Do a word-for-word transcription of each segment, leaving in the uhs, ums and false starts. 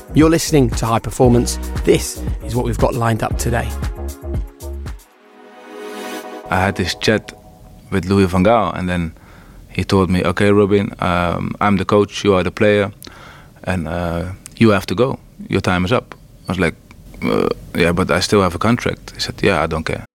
You're listening to High Performance. This is what we've got lined up today. I had this chat with Louis van Gaal, and then he told me, okay, Robin, um, I'm the coach, you are the player, and uh, you have to go. Your time is up. I was like, uh, yeah, but I still have a contract. He said, yeah, I don't care.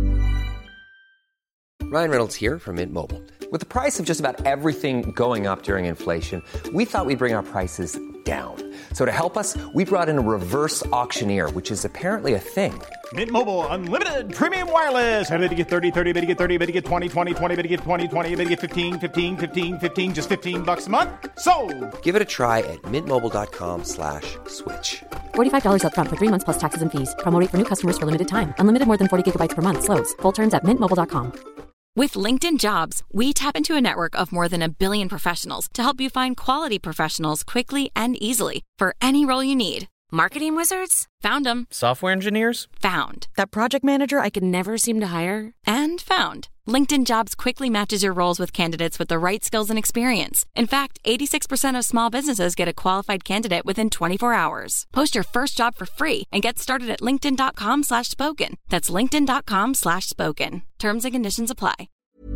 Ryan Reynolds here from Mint Mobile. With the price of just about everything going up during inflation, we thought we'd bring our prices down. So to help us, we brought in a reverse auctioneer, which is apparently a thing. Mint Mobile Unlimited Premium Wireless. How to get thirty, thirty, how to get thirty, how to get twenty, twenty, twenty, how to get twenty, twenty, how to get fifteen, fifteen, fifteen, fifteen, just fifteen bucks a month? Sold! Give it a try at mintmobile.com slash switch. forty-five dollars up front for three months plus taxes and fees. Promo rate for new customers for limited time. Unlimited more than forty gigabytes per month. Slows full terms at mint mobile dot com. With LinkedIn Jobs, we tap into a network of more than a billion professionals to help you find quality professionals quickly and easily for any role you need. Marketing wizards? Found them. Software engineers? Found. That project manager I could never seem to hire? And found. LinkedIn Jobs quickly matches your roles with candidates with the right skills and experience. In fact, eighty-six percent of small businesses get a qualified candidate within twenty-four hours. Post your first job for free and get started at linkedin.com slash spoken. That's linkedin.com slash spoken. Terms and conditions apply.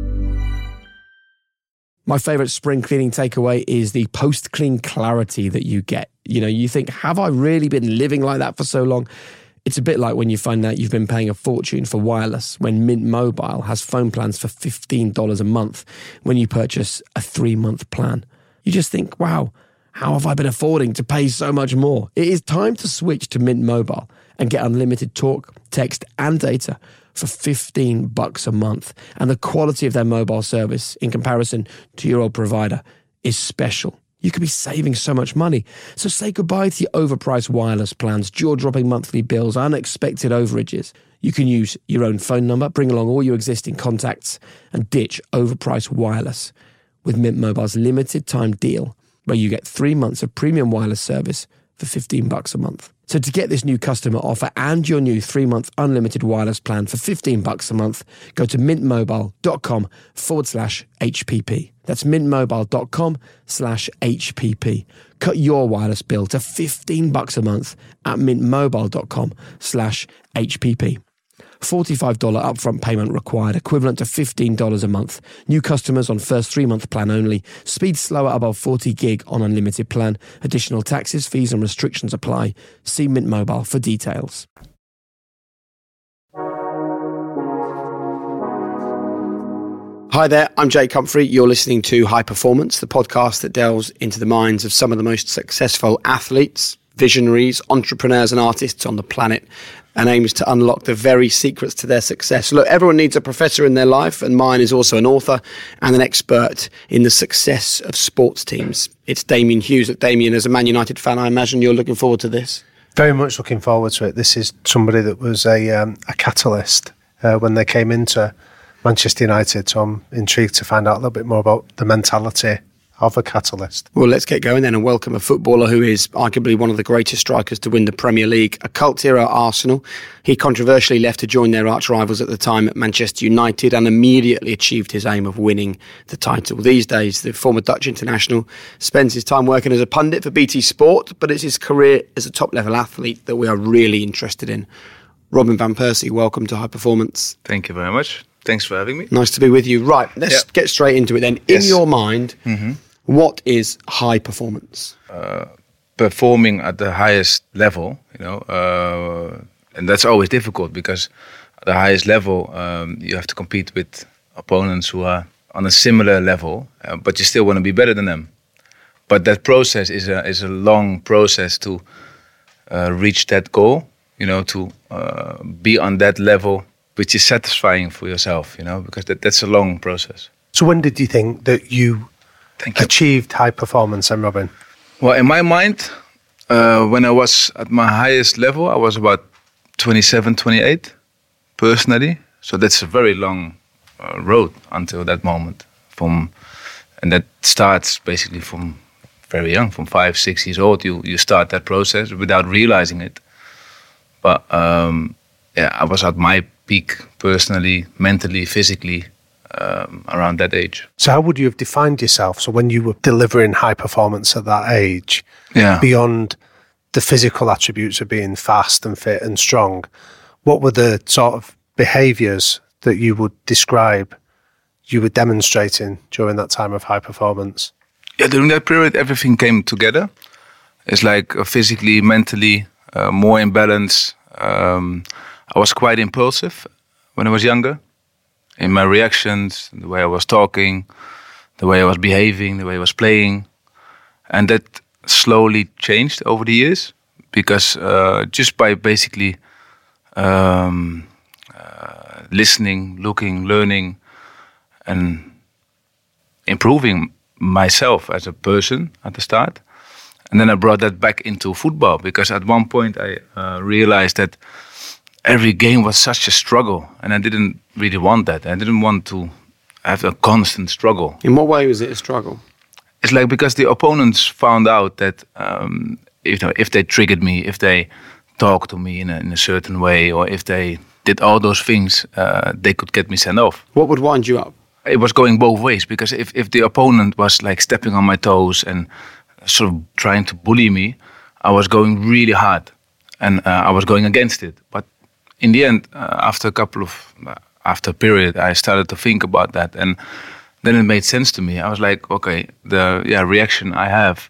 My favourite spring cleaning takeaway is the post-clean clarity that you get. You know, you think, have I really been living like that for so long? It's a bit like when you find out you've been paying a fortune for wireless when Mint Mobile has phone plans for fifteen dollars a month when you purchase a three-month plan. You just think, wow, how have I been affording to pay so much more? It is time to switch to Mint Mobile and get unlimited talk, text and data for fifteen bucks a month. And the quality of their mobile service in comparison to your old provider is special. You could be saving so much money. So say goodbye to your overpriced wireless plans, jaw-dropping monthly bills, unexpected overages. You can use your own phone number, bring along all your existing contacts, and ditch overpriced wireless with Mint Mobile's limited time deal, where you get three months of premium wireless service for fifteen bucks a month. So to get this new customer offer and your new three-month unlimited wireless plan for fifteen bucks a month, go to mintmobile.com forward slash HPP. That's mintmobile.com slash HPP. Cut your wireless bill to fifteen bucks a month at mintmobile.com slash HPP. forty-five dollars upfront payment required, equivalent to fifteen dollars a month. New customers on first three-month plan only. Speed slower above forty gig on unlimited plan. Additional taxes, fees and restrictions apply. See Mint Mobile for details. Hi there, I'm Jake Humphrey. You're listening to High Performance, the podcast that delves into the minds of some of the most successful athletes, visionaries, entrepreneurs and artists on the planet, and aims to unlock the very secrets to their success. Look, everyone needs a professor in their life, and mine is also an author and an expert in the success of sports teams. It's Damien Hughes. Look, Damien, as a Man United fan, I imagine you're looking forward to this. Very much looking forward to it. This is somebody that was a um, a catalyst uh, when they came into Manchester United, so I'm intrigued to find out a little bit more about the mentality of a catalyst. Well, let's get going then and welcome a footballer who is arguably one of the greatest strikers to win the Premier League, a cult hero at Arsenal. He controversially left to join their arch rivals at the time at Manchester United and immediately achieved his aim of winning the title. These days, the former Dutch international spends his time working as a pundit for B T Sport, but it's his career as a top-level athlete that we are really interested in. Robin van Persie, welcome to High Performance. Thank you very much. Thanks for having me. Nice to be with you. Right, let's yeah. get straight into it then. Yes. In your mind, mm-hmm. what is high performance? Uh, performing at the highest level, you know, uh, and that's always difficult because at the highest level, um, you have to compete with opponents who are on a similar level, uh, but you still want to be better than them. But that process is a is a long process to uh, reach that goal, you know, to uh, be on that level, which is satisfying for yourself, you know, because that, that's a long process. So when did you think that you, Thank you. achieved high performance then, Robin? Well, in my mind, uh, when I was at my highest level, I was about twenty-seven, twenty-eight, personally. So that's a very long uh, road until that moment. From, and that starts basically from very young, from five, six years old. You you start that process without realizing it. But um, yeah, I was at my peak personally, mentally, physically, um, around that age. So how would you have defined yourself? So when you were delivering high performance at that age, yeah. beyond the physical attributes of being fast and fit and strong, what were the sort of behaviours that you would describe you were demonstrating during that time of high performance? Yeah, during that period, everything came together. It's like uh, physically, mentally, uh, more in balance. Um, I was quite impulsive when I was younger, in my reactions, the way I was talking, the way I was behaving, the way I was playing. And that slowly changed over the years, because uh, just by basically um, uh, listening, looking, learning, and improving myself as a person at the start. And then I brought that back into football, because at one point I uh, realized that every game was such a struggle, and I didn't really want that. I didn't want to have a constant struggle. In what way was it a struggle? It's like because the opponents found out that um, if, you know, if they triggered me, if they talked to me in a, in a certain way, or if they did all those things, uh, they could get me sent off. What would wind you up? It was going both ways, because if, if the opponent was like stepping on my toes and sort of trying to bully me, I was going really hard, and uh, I was going against it. But in the end, uh, after a couple of, uh, after a period, I started to think about that, and then it made sense to me. I was like, okay, the yeah reaction I have,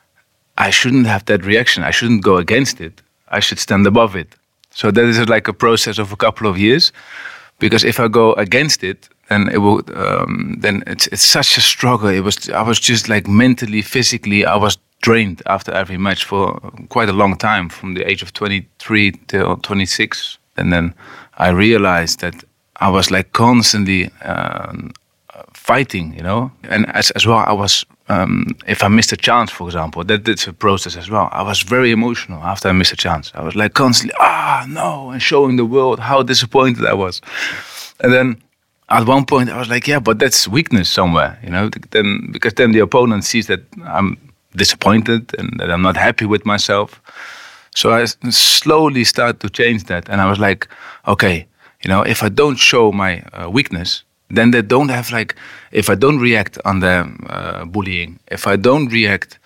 I shouldn't have that reaction. I shouldn't go against it. I should stand above it. So that is like a process of a couple of years, because if I go against it, then it will. Um, then it's it's such a struggle. It was. I was just like mentally, physically, I was drained after every match for quite a long time, from the age of twenty-three till twenty-six, and then I realized that I was like constantly um, fighting, you know, and as as well I was. Um, if I missed a chance, for example, that that's a process as well. I was very emotional after I missed a chance. I was like constantly, ah, no, and showing the world how disappointed I was. And then at one point I was like, yeah, but that's weakness somewhere, you know. Then because then the opponent sees that I'm disappointed and that I'm not happy with myself. So I slowly started to change that, and I was like, okay, you know, if I don't show my uh, weakness, then they don't have like, if I don't react on the uh, bullying, if I don't react,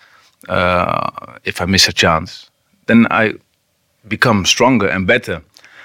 uh, if I miss a chance, then I become stronger and better.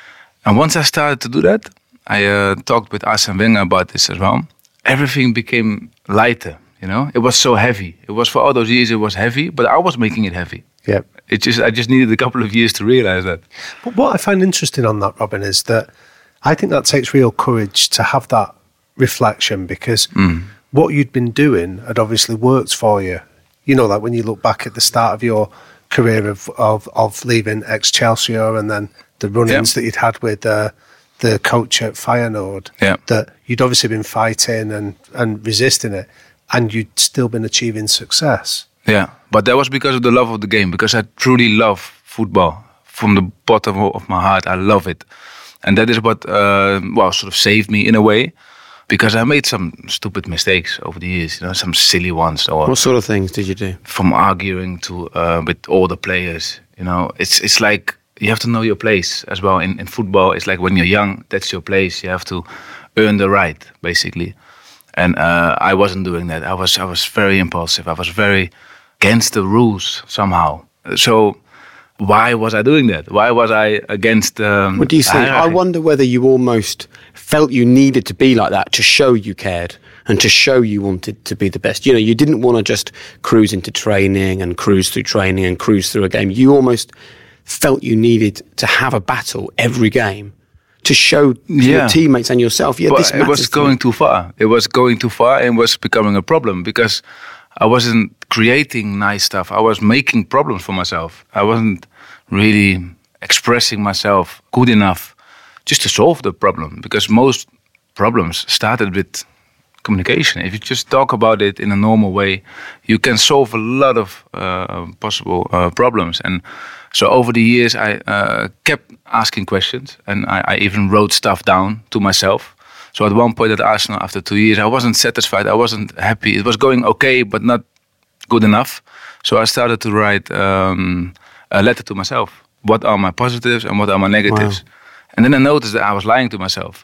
And once I started to do that, I uh, talked with Arsene Wenger about this as well. Everything became lighter, you know. It was so heavy. It was for all those years, it was heavy, but I was making it heavy. Yeah. It just, I just needed a couple of years to realize that. But what I find interesting on that, Robin, is that I think that takes real courage to have that reflection, because mm. what you'd been doing had obviously worked for you. You know, like when you look back at the start of your career of of, of leaving ex-Chelsea, and then the run-ins yeah. that you'd had with uh, the coach at Feyenoord, yeah. that you'd obviously been fighting and, and resisting it, and you'd still been achieving success. Yeah, but that was because of the love of the game, because I truly love football. From the bottom of my heart, I love it. And that is what, uh, well, sort of saved me in a way. Because I made some stupid mistakes over the years, you know, some silly ones. Or what sort of things did you do? From arguing to uh, with all the players, you know. It's it's like you have to know your place as well. In, in football, it's like when you're young, that's your place. You have to earn the right, basically. And uh, I wasn't doing that. I was I was very impulsive. I was very against the rules somehow. So why was I doing that? Why was I against? Um, what do you think? I wonder whether you almost felt you needed to be like that to show you cared and to show you wanted to be the best. You know, you didn't want to just cruise into training and cruise through training and cruise through a game. You almost felt you needed to have a battle every game to show yeah. your teammates and yourself, yeah, but this it was going too far. It was going too far and was becoming a problem, because I wasn't creating nice stuff. I was making problems for myself. I wasn't really expressing myself good enough just to solve the problem, because most problems started with communication. If you just talk about it in a normal way, you can solve a lot of uh, possible uh, problems. And so over the years, I uh, kept asking questions, and I, I even wrote stuff down to myself. So at one point at Arsenal, after two years, I wasn't satisfied. I wasn't happy. It was going okay, but not good enough. So I started to write um, a letter to myself. What are my positives and what are my negatives? Wow. And then I noticed that I was lying to myself.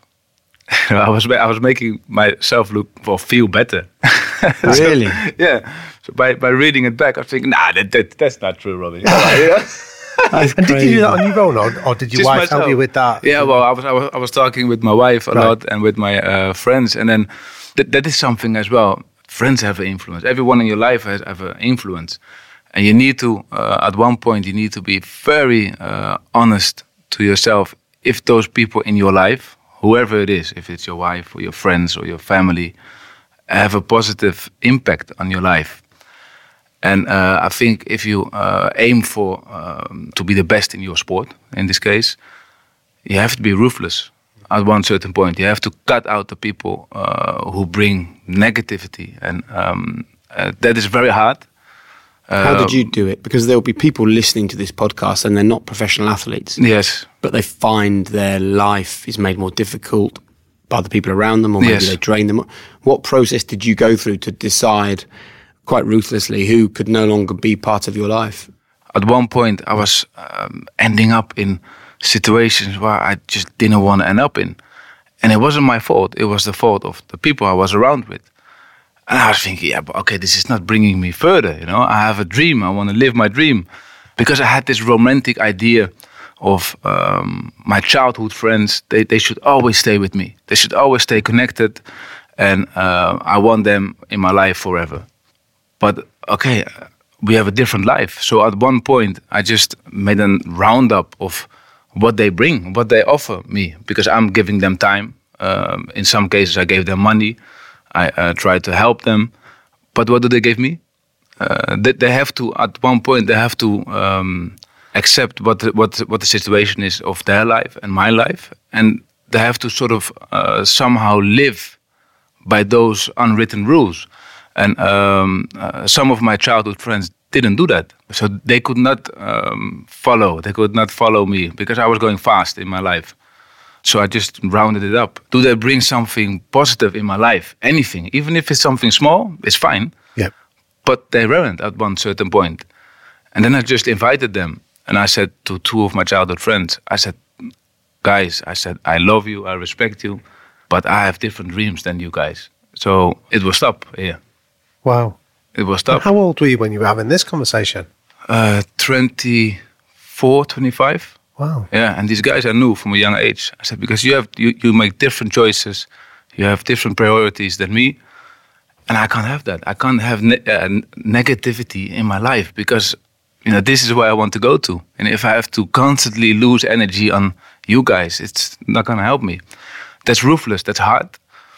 I was I was making myself look or feel better. Really? So, yeah. So by, by reading it back, I was thinking, nah, that, that that's not true, Robin. And did you do that on your own, or, or did your Just wife myself. help you with that? Yeah, well, I was I was, I was talking with my wife a Right. lot and with my uh, friends, and then th- that is something as well. Friends have an influence. Everyone in your life has have an influence, and you need to uh, at one point you need to be very uh, honest to yourself. If those people in your life, whoever it is, if it's your wife or your friends or your family, have a positive impact on your life. And uh, I think if you uh, aim for um, to be the best in your sport, in this case, you have to be ruthless at one certain point. You have to cut out the people uh, who bring negativity, and um, uh, that is very hard. How did you do it? Because there will be people listening to this podcast and they're not professional athletes, Yes, but they find their life is made more difficult by the people around them, or maybe Yes. they drain them. What process did you go through to decide quite ruthlessly who could no longer be part of your life? at one point I was um, ending up in situations where I just didn't want to end up in, and it wasn't my fault. It was the fault of the people I was around with. And I was thinking, yeah, but okay, this is not bringing me further. You know, I have a dream. I want to live my dream, because I had this romantic idea of um, my childhood friends. They they should always stay with me. They should always stay connected, and uh, I want them in my life forever. But okay, we have a different life. So at one point, I just made a roundup of what they bring, what they offer me, because I'm giving them time. Um, in some cases, I gave them money. I uh, tried to help them, but what do they give me? Uh, they, they have to, at one point, they have to um, accept what the, what what the situation is of their life and my life, and they have to sort of uh, somehow live by those unwritten rules. And um, uh, some of my childhood friends didn't do that, so they could not um, follow. They could not follow me because I was going fast in my life. So I just rounded it up. Do they bring something positive in my life? Anything, even if it's something small, it's fine. Yeah. But they weren't at one certain point. And then I just invited them. And I said to two of my childhood friends, I said, guys, I said, I love you, I respect you, but I have different dreams than you guys. So it will stop here. Wow. It will stop. How old were you when you were having this conversation? Uh, twenty-four, twenty-five. Wow. Yeah, and these guys I knew from a young age. I said, because you have you, you make different choices, you have different priorities than me, and I can't have that. I can't have ne- uh, negativity in my life, because you know this is where I want to go to. And if I have to constantly lose energy on you guys, it's not gonna help me. That's ruthless. That's hard.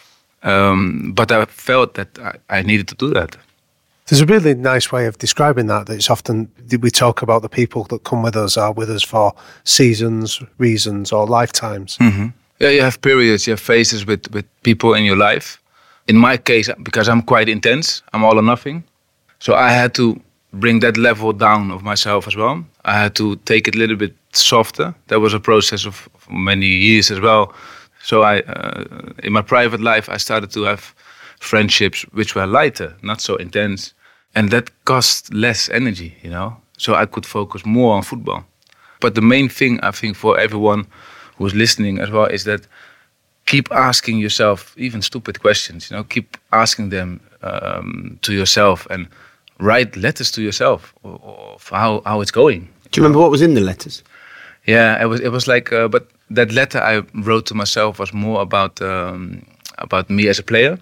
Um, but I felt that I, I needed to do that. There's a really nice way of describing that, that it's often, we talk about the people that come with us are with us for seasons, reasons, or lifetimes. Mm-hmm. Yeah, you have periods, you have phases with, with people in your life. In my case, because I'm quite intense, I'm all or nothing. So I had to bring that level down of myself as well. I had to take it a little bit softer. That was a process of many years as well. So I, uh, in my private life, I started to have friendships which were lighter, not so intense. And that cost less energy, you know. So I could focus more on football. But the main thing, I think, for everyone who's listening as well, is that keep asking yourself even stupid questions, you know. Keep asking them um, to yourself, and write letters to yourself of how, how it's going. Do you remember what was in the letters? Yeah, it was it was like, uh, but that letter I wrote to myself was more about um, about me as a player.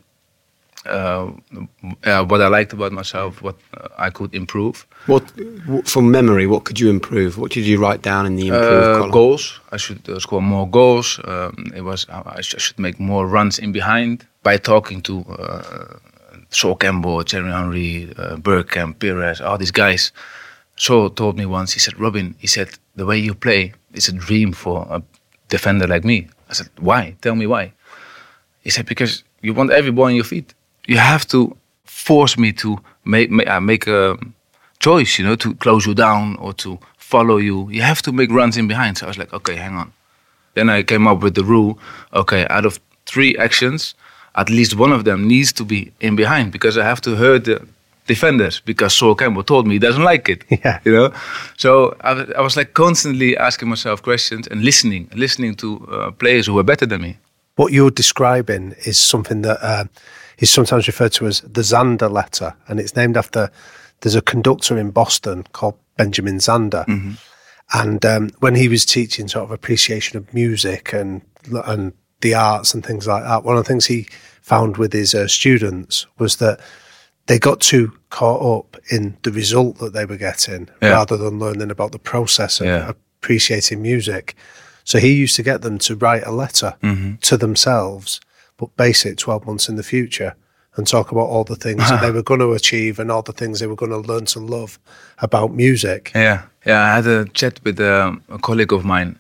Uh, uh, what I liked about myself, what uh, I could improve. What, what, from memory, what could you improve? What did you write down in the improve Uh, column? goals. I should uh, score more goals. Um, it was I, sh- I should make more runs in behind by talking to uh, Sol Campbell, Thierry Henry, uh, Bergkamp, Perez, all these guys. Sol told me once. He said, "Robin," he said, "the way you play is a dream for a defender like me." I said, "Why? Tell me why." He said, "Because you want every ball in your feet. You have to force me to make make, uh, make a choice, you know, to close you down or to follow you. You have to make runs in behind." So I was like, okay, hang on. Then I came up with the rule, okay, out of three actions, at least one of them needs to be in behind, because I have to hurt the defenders, because Sol Campbell told me he doesn't like it. Yeah. You know? So I was, I was like constantly asking myself questions and listening, listening to uh, players who were better than me. What you're describing is something that uh, is sometimes referred to as the Zander letter, and it's named after, there's a conductor in Boston called Benjamin Zander. Mm-hmm. And um, when he was teaching sort of appreciation of music and and the arts and things like that, one of the things he found with his uh, students was that they got too caught up in the result that they were getting Yeah. rather than learning about the process of Yeah. appreciating music. So he used to get them to write a letter Mm-hmm. to themselves, but base it twelve months in the future and talk about all the things that they were going to achieve and all the things they were going to learn to love about music. Yeah, yeah. I had a chat with um, a colleague of mine.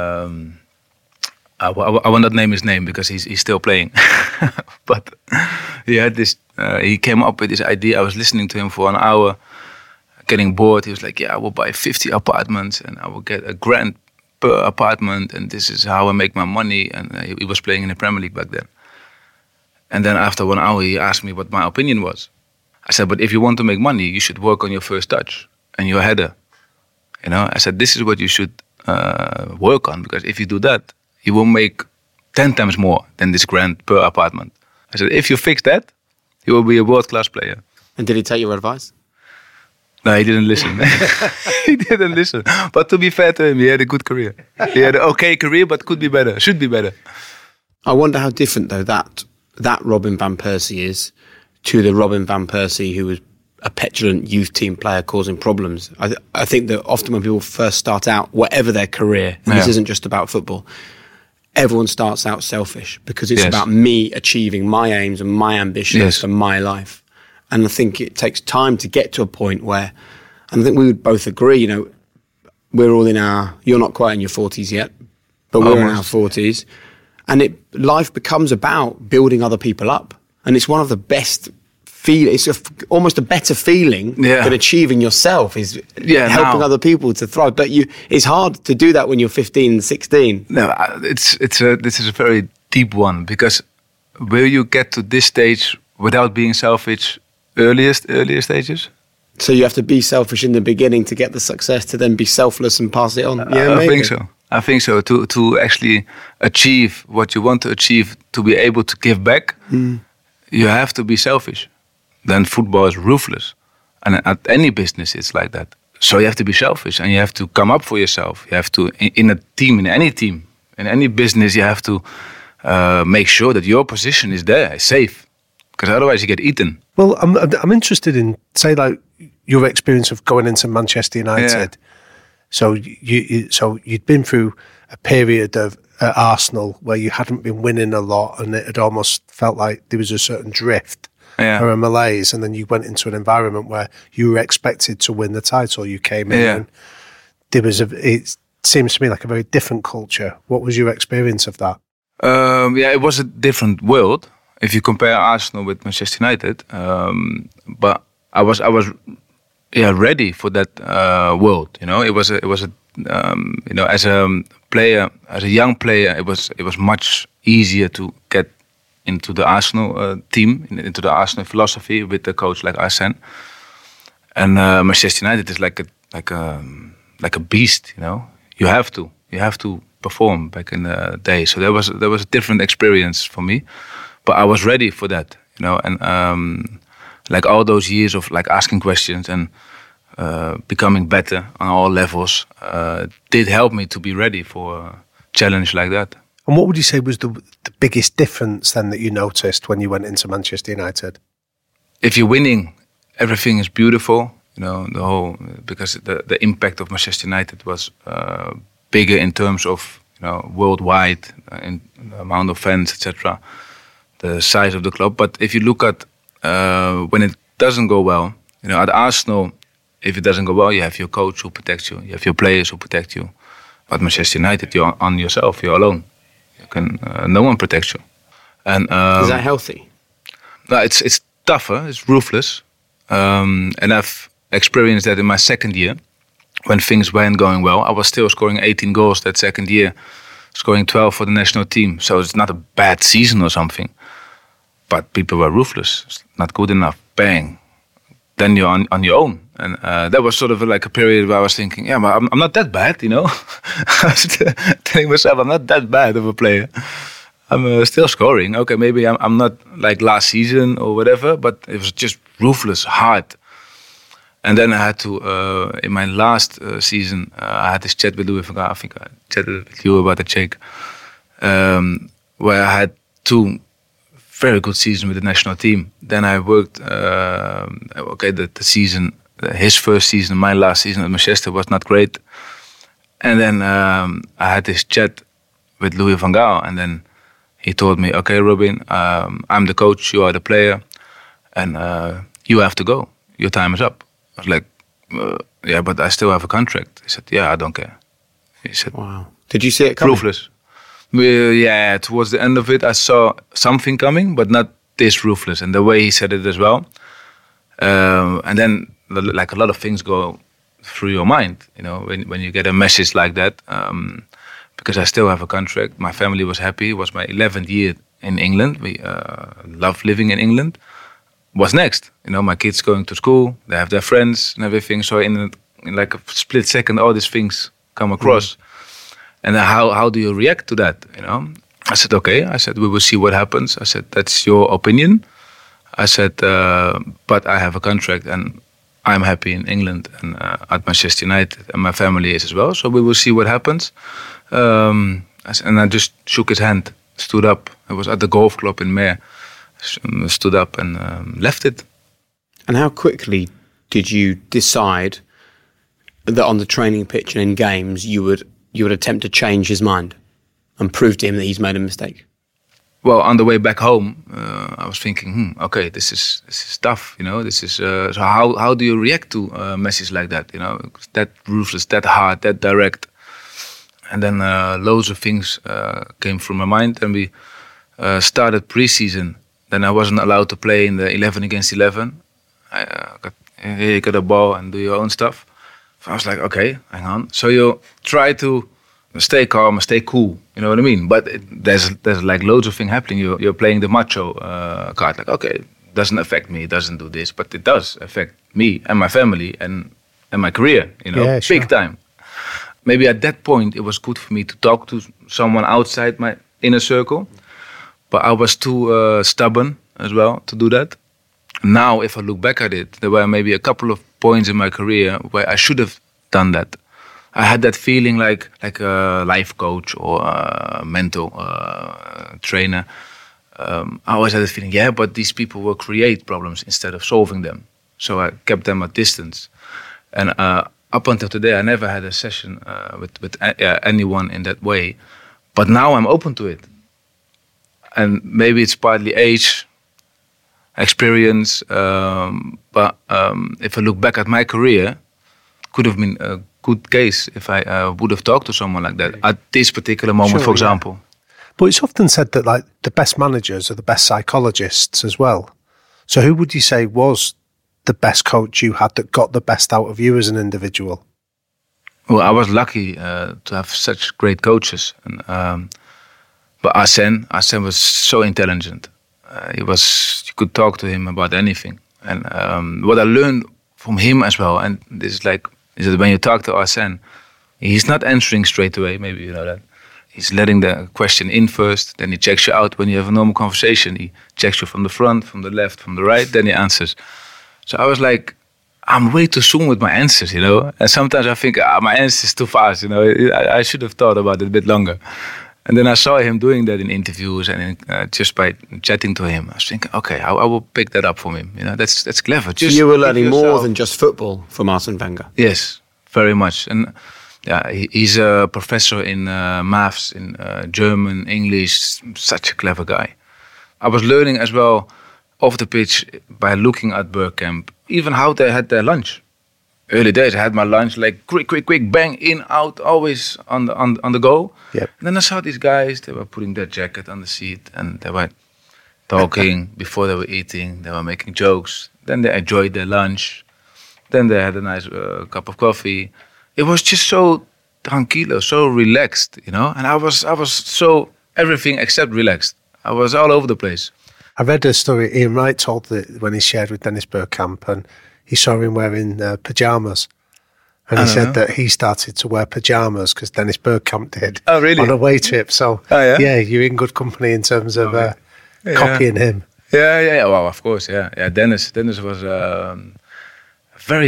Um, I, w- I will not name his name because he's he's still playing. But he had this. Uh, he came up with this idea. I was listening to him for an hour, getting bored. He was like, "Yeah, I will buy fifty apartments and I will get a grand per apartment, and this is how I make my money." And uh, he, he was playing in the Premier League back then. And then after one hour, he asked me what my opinion was. I said, "But if you want to make money, you should work on your first touch and your header." You know, I said, "This is what you should uh, work on, because if you do that, you will make ten times more than this grand per apartment." I said, "If you fix that, you will be a world-class player." And did he take your advice? No, he didn't listen. He didn't listen. But to be fair to him, he had a good career. He had an okay career, but could be better, should be better. I wonder how different, though, that that Robin van Persie is to the Robin van Persie who was a petulant youth team player causing problems. I, th- I think that often when people first start out, whatever their career, and this Yeah. isn't just about football, everyone starts out selfish because it's Yes. about me achieving my aims and my ambitions Yes. for my life. And I think it takes time to get to a point where, and I think we would both agree, you know, we're all in our, you're not quite in your forties yet, but we're in our Almost. forties. And it life becomes about building other people up. And it's one of the best feel. It's a f almost a better feeling Yeah. than achieving yourself is Yeah, helping now- other people to thrive. But you, it's hard to do that when you're fifteen, sixteen. No, I- it's it's a this is a very deep one, because will you get to this stage without being selfish earliest earlier stages? So you have to be selfish in the beginning to get the success, to then be selfless and pass it on. I, I maybe. think so. I think so. To to actually achieve what you want to achieve, to be able to give back, you have to be selfish. Then football is ruthless, and at any business it's like that. So you have to be selfish, and you have to come up for yourself. You have to, in, in a team, in any team, in any business, you have to uh, make sure that your position is there, is safe, because otherwise you get eaten. Well, I'm I'm interested in, say, like your experience of going into Manchester United. Yeah. So you, you so you'd been through a period of at Arsenal where you hadn't been winning a lot, and it had almost felt like there was a certain drift Yeah. or a malaise, and then you went into an environment where you were expected to win the title. You came in, Yeah. and there was a. It seems to me like a very different culture. What was your experience of that? Um, yeah, it was a different world if you compare Arsenal with Manchester United. Um, but I was, I was, yeah, ready for that uh, world. You know, it was, a, it was a, um, you know, as a player, as a young player, it was, it was much easier to get into the Arsenal uh, team, in- into the Arsenal philosophy with a coach like Arsene. And uh, Manchester United is like a, like a, like a beast. You know, you have to, you have to perform back in the day. So there was there was a different experience for me, but I was ready for that, you know. And um, like all those years of like asking questions and uh, becoming better on all levels uh, did help me to be ready for a challenge like that. And what would you say was the the biggest difference then that you noticed when you went into Manchester United? If you're winning, everything is beautiful, you know. The whole, because the the impact of Manchester United was Uh, bigger in terms of, you know, worldwide, uh, in the amount of fans, et cetera, the size of the club. But if you look at uh, when it doesn't go well, you know, at Arsenal, if it doesn't go well, you have your coach who protects you, you have your players who protect you. But Manchester United, you're on yourself, you're alone. You can, uh, no one protects you. And um, Is that healthy? no, it's it's tougher, it's ruthless, um, and I've experienced that in my second year. When things weren't going well, I was still scoring eighteen goals that second year, scoring twelve for the national team. So it's not a bad season or something. But people were ruthless. It's not good enough. Bang. Then you're on, on your own. And uh, that was sort of like a period where I was thinking, yeah, but I'm, I'm not that bad, you know. I was telling myself, I'm not that bad of a player. I'm uh, still scoring. Okay, maybe I'm, I'm not like last season or whatever, but it was just ruthless, hard. And then I had to, uh, in my last uh, season, uh, I had this chat with Louis van Gaal. I think I chatted with you about the Czech, um, where I had two very good seasons with the national team. Then I worked, uh, okay, the, the season, his first season, my last season at Manchester was not great. And then um, I had this chat with Louis van Gaal, and then he told me, okay, Robin, um, I'm the coach, you are the player, and uh, you have to go. Your time is up. I was like, uh, yeah, but I still have a contract. He said, yeah, I don't care. He said, wow. Did you see it coming? Ruthless. Uh, yeah, towards the end of it, I saw something coming, but not this ruthless. And the way he said it as well. Um, and then, like, a lot of things go through your mind, you know, when when you get a message like that. Um, because I still have a contract. My family was happy. It was my eleventh year in England. We uh, love living in England. What's next? You know, my kids going to school. They have their friends and everything. So in, a, in like a split second, all these things come across. Mm. And how how do you react to that? You know, I said, okay. I said, we will see what happens. I said, that's your opinion. I said, uh, but I have a contract and I'm happy in England and uh, at Manchester United, and my family is as well. So we will see what happens. Um, and I just shook his hand, stood up. I was at the golf club in Meer. Stood up and um, left it. And how quickly did you decide that on the training pitch and in games you would you would attempt to change his mind and prove to him that he's made a mistake? Well, on the way back home, uh, I was thinking, hmm, okay, this is this is tough, you know. This is uh, so how how do you react to a message like that? You know, that ruthless, that hard, that direct. And then uh, loads of things uh, came through my mind, and we uh, started preseason. Then I wasn't allowed to play in the eleven against eleven. I uh, got, here you got a ball and do your own stuff. So I was like, okay, hang on. So you try to stay calm and stay cool, you know what I mean? But it, there's there's like loads of things happening. You're, you're playing the macho uh, card. Like, okay, it doesn't affect me, it doesn't do this. But it does affect me and my family and, and my career, you know, yeah, sure. big time. Maybe at that point it was good for me to talk to someone outside my inner circle. But I was too uh, stubborn as well to do that. Now, if I look back at it, there were maybe a couple of points in my career where I should have done that. I had that feeling like like a life coach or a mental uh, trainer. Um, I always had the feeling, yeah, but these people will create problems instead of solving them. So I kept them at distance. And uh, up until today, I never had a session uh, with, with uh, anyone in that way. But now I'm open to it. And maybe it's partly age, experience, um, but um, if I look back at my career, it could have been a good case if I uh, would have talked to someone like that at this particular moment, sure, for example. Yeah. But it's often said that like the best managers are the best psychologists as well. So who would you say was the best coach you had that got the best out of you as an individual? Well, I was lucky uh, to have such great coaches. And, um, But Arsène, Arsène was so intelligent. Uh, he was, you could talk to him about anything. And um, what I learned from him as well, and this is like, is that when you talk to Arsène, he's not answering straight away, maybe you know that. He's letting the question in first, then he checks you out when you have a normal conversation. He checks you from the front, from the left, from the right, then he answers. So I was like, I'm way too soon with my answers, you know. And sometimes I think, ah, my answer is too fast, you know. I, I should have thought about it a bit longer. And then I saw him doing that in interviews and in, uh, just by chatting to him. I was thinking, okay, I, I will pick that up from him. You know, that's that's clever. Just so you were learning more than just football from Arsène Wenger. Yes, very much. And yeah, he, he's a professor in uh, maths, in uh, German, English. Such a clever guy. I was learning as well off the pitch by looking at Bergkamp, even how they had their lunch. Early days, I had my lunch like quick, quick, quick, bang, in, out, always on the on, on the go. Yep. And then I saw these guys, they were putting their jacket on the seat and they were talking before they were eating, they were making jokes. Then they enjoyed their lunch. Then they had a nice uh, cup of coffee. It was just so tranquilo, so relaxed, you know. And I was, I was so everything except relaxed. I was all over the place. I read a story Ian Wright told that when he shared with Dennis Bergkamp, and he saw him wearing uh, pajamas. And he said know. that he started to wear pajamas because Dennis Bergkamp did oh, really? on a away trip. So, oh, yeah? yeah, you're in good company in terms of uh, yeah. copying him. Yeah, yeah, yeah. Well, of course, yeah. Yeah, Dennis Dennis was um, a very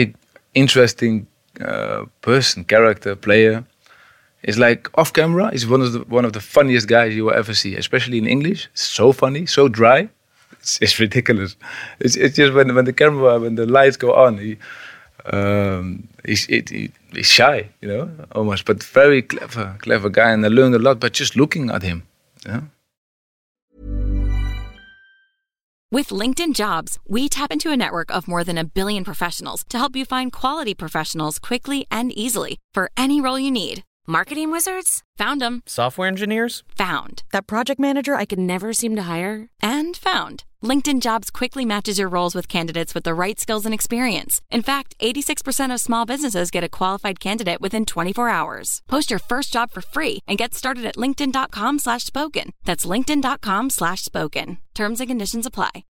interesting uh, person, character, player. It's like off camera, he's one of the one of the funniest guys you will ever see, especially in English. It's so funny, so dry. It's, it's ridiculous. It's it's just when when the camera, when the lights go on, he um, he's it, he, he's shy, you know, almost, but very clever, clever guy. And I learned a lot by just looking at him. You know? With LinkedIn Jobs, we tap into a network of more than a billion professionals to help you find quality professionals quickly and easily for any role you need. Marketing wizards? Found them. Software engineers? Found. That project manager I could never seem to hire? And found. LinkedIn Jobs quickly matches your roles with candidates with the right skills and experience. In fact, eighty-six percent of small businesses get a qualified candidate within twenty-four hours. Post your first job for free and get started at linkedin.com slash spoken. That's linkedin.com slash spoken. Terms and conditions apply.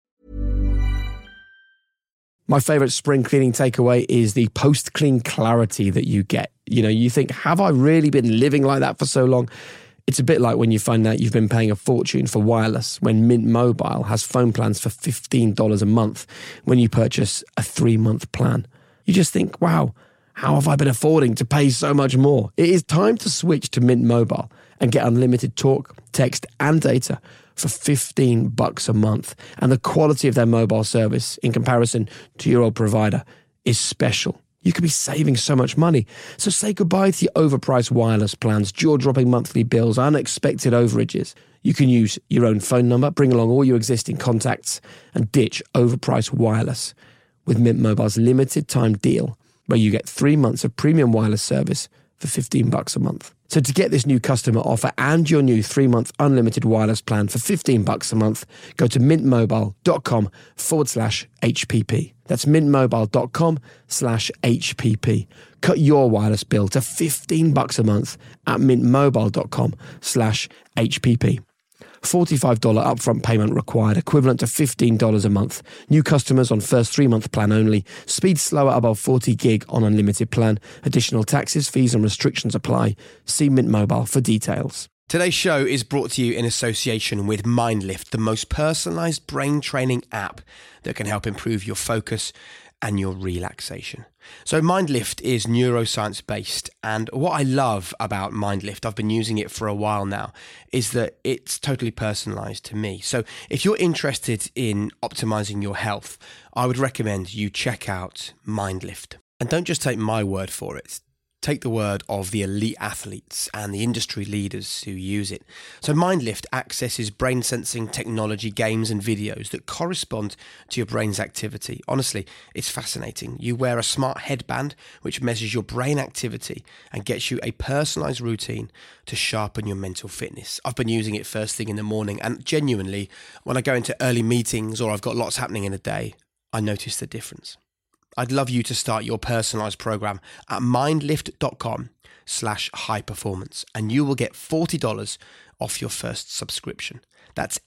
My favorite spring cleaning takeaway is the post-clean clarity that you get. You know, you think, have I really been living like that for so long? It's a bit like when you find out you've been paying a fortune for wireless when Mint Mobile has phone plans for fifteen dollars a month when you purchase a three-month plan. You just think, wow, how have I been affording to pay so much more? It is time to switch to Mint Mobile and get unlimited talk, text, and data for fifteen bucks a month. And the quality of their mobile service in comparison to your old provider is special. You could be saving so much money. So say goodbye to your overpriced wireless plans, jaw-dropping monthly bills, unexpected overages. You can use your own phone number, bring along all your existing contacts, and ditch overpriced wireless with Mint Mobile's limited time deal, where you get three months of premium wireless service for fifteen bucks a month. So to get this new customer offer and your new three-month unlimited wireless plan for fifteen bucks a month, go to mintmobile.com forward slash HPP. That's mintmobile.com slash HPP. Cut your wireless bill to fifteen bucks a month at mintmobile.com slash HPP. forty-five dollars upfront payment required, equivalent to fifteen dollars a month. New customers on first three-month plan only. Speed slower above forty gig on unlimited plan. Additional taxes, fees and restrictions apply. See Mint Mobile for details. Today's show is brought to you in association with MindLift, the most personalised brain training app that can help improve your focus and your relaxation. So MindLift is neuroscience based, and what I love about MindLift, I've been using it for a while now, is that it's totally personalized to me. So if you're interested in optimizing your health, I would recommend you check out MindLift. And don't just take my word for it. Take the word of the elite athletes and the industry leaders who use it. So MindLift accesses brain sensing technology, games and videos that correspond to your brain's activity. Honestly, it's fascinating. You wear a smart headband which measures your brain activity and gets you a personalized routine to sharpen your mental fitness. I've been using it first thing in the morning, and genuinely, when I go into early meetings or I've got lots happening in a day, I notice the difference. I'd love you to start your personalized program at mindlift.com slash high performance, and you will get forty dollars off your first subscription. That's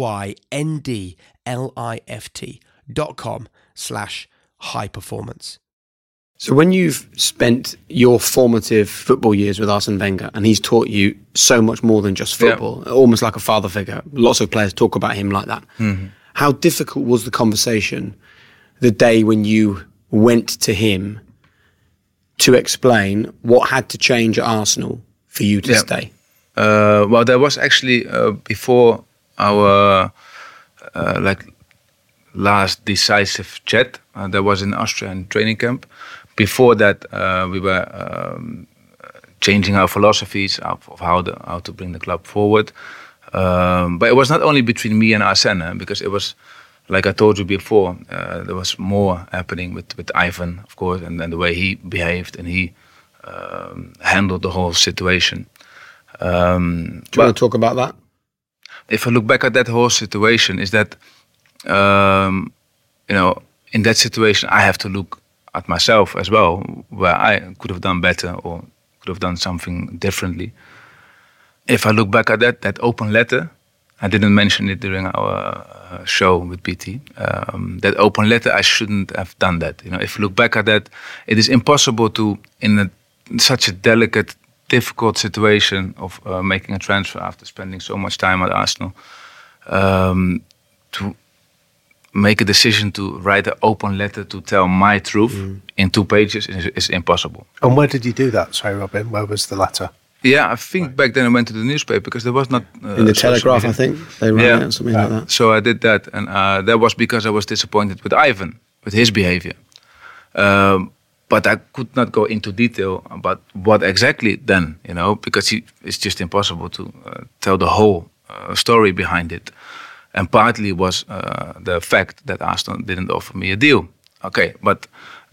M-Y-N-D-L-I-F-T dot com slash high performance. So when you've spent your formative football years with Arsene Wenger, and he's taught you so much more than just football, yeah. almost like a father figure, lots of players talk about him like that. Mm-hmm. How difficult was the conversation the day when you went to him to explain what had to change at Arsenal for you to yeah. stay? Uh, well, there was actually uh, before our uh, like last decisive chat. Uh, there was an Austrian training camp. Before that, uh, we were um, changing our philosophies of, of how the, how to bring the club forward. Um, but it was not only between me and Arsene, because it was, like I told you before, uh, there was more happening with, with Ivan, of course, and then the way he behaved and he um, handled the whole situation. Um, Do you want to talk about that? If I look back at that whole situation, is that, um, you know, in that situation, I have to look at myself as well, where I could have done better or could have done something differently. If I look back at that, that open letter, I didn't mention it during our uh, show with B T. Um, that open letter, I shouldn't have done that. You know, if you look back at that, it is impossible to, in, a, in such a delicate, difficult situation of uh, making a transfer after spending so much time at Arsenal, um, to make a decision to write an open letter to tell my truth mm. in two pages is, is impossible. And where did you do that? Sorry, Robin, where was the letter? Yeah, I think right. back then I went to the newspaper because there was not... Uh, in the Telegraph, I think, they ran yeah. it or something yeah. like that. So I did that, and uh, that was because I was disappointed with Ivan, with his behavior. Um, but I could not go into detail about what exactly then, you know, because he, it's just impossible to uh, tell the whole uh, story behind it. And partly was uh, the fact that Arsenal didn't offer me a deal. Okay, but